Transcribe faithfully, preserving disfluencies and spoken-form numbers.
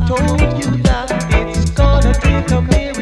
told you that it's gonna take a miracle.